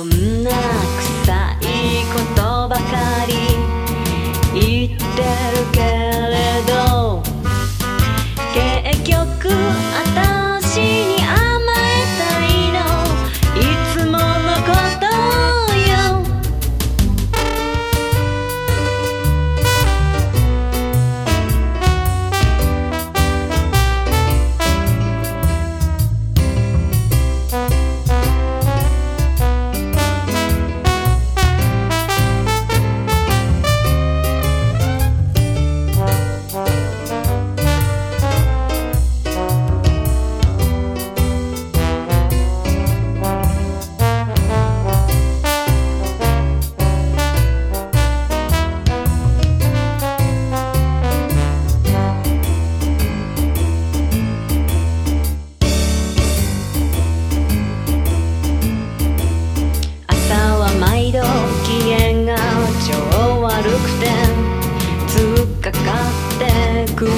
そんな臭いことばかり言ってるけれど、結局私に甘えたいのいつものことよ。かかってくる。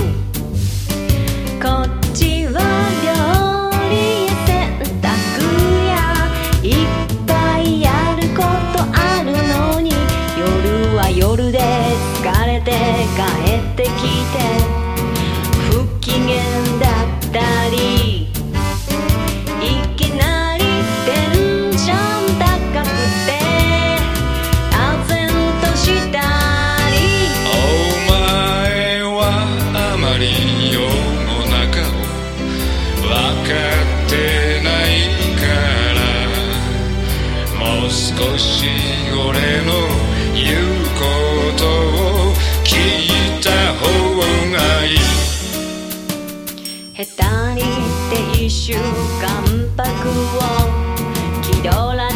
こっちは料理や洗濯やいっぱいやることあるのに、夜は夜で疲れて帰ってきて不機嫌だったり、いきなりテンション高くて唖然とした分かってないから、もう少し俺の言うことを聞いた方がいい。 下手にって1週間泊を気取ら